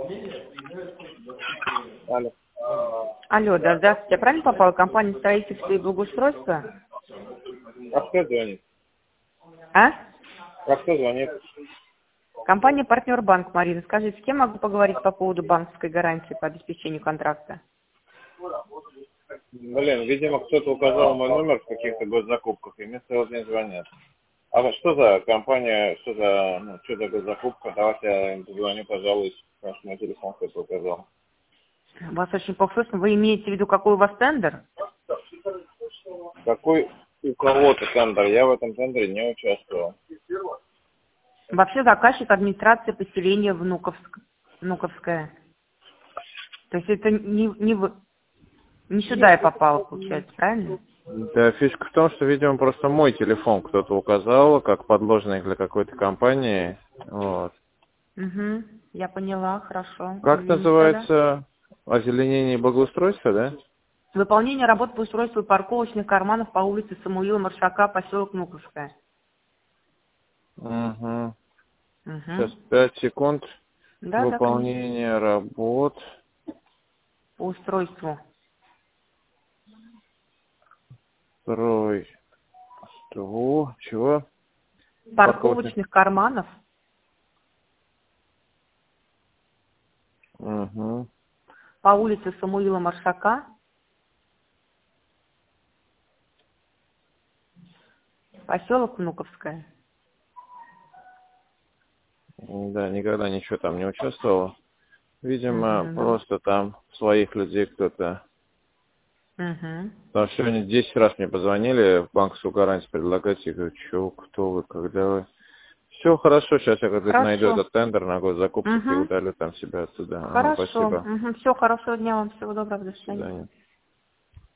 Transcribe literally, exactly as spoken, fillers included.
Алло. Алло, да, здравствуйте. Я правильно попала? Компания строительства и благоустройства? А кто звонит? А? А кто звонит? Компания «Партнер Банк», Марина. Скажите, с кем могу поговорить по поводу банковской гарантии по обеспечению контракта? Блин, видимо, кто-то указал мой номер в каких-то госзакупках, и мне целый день звонят. А вот что за компания, что за, ну, что за госзакупка? Давайте я им позвоню, пожалуй, потому что мой телефон кто-то указал. Вас очень плохо слышно. Вы имеете в виду, какой у вас тендер? Какой у кого-то тендер? Я в этом тендере не участвовал. Вообще заказчик администрации поселения Внуковск... Внуковская. То есть это не, не, вы... не сюда я попала, получается, правильно? Да, фишка в том, что, видимо, просто мой телефон кто-то указал, как подложный для какой-то компании. Вот. Угу, я поняла, хорошо. Как Извините тогда. называется озеленение и благоустройство, да? Выполнение работ по устройству парковочных карманов по улице Самуила Маршака, поселок Внуковская. Угу. Сейчас Угу. пять секунд. Да, да, конечно. Выполнение работ. По устройству. Устройство. Чего? Парковочных карманов Угу. по улице Самуила Маршака, поселок Внуковская. Да, никогда ничего там не участвовал. Видимо, Угу. просто там своих людей кто-то. Угу. Потому что сегодня десять раз мне позвонили в банковскую гарантию предлагать. Я говорю, что, кто вы, когда вы. Все хорошо, сейчас я как-то найду Хорошо. этот тендер на госзакупках и Угу. удалю там себя отсюда. Ага, Хорошо. спасибо. Угу. Все, хорошего дня вам, всего доброго, до До свидания. свидания.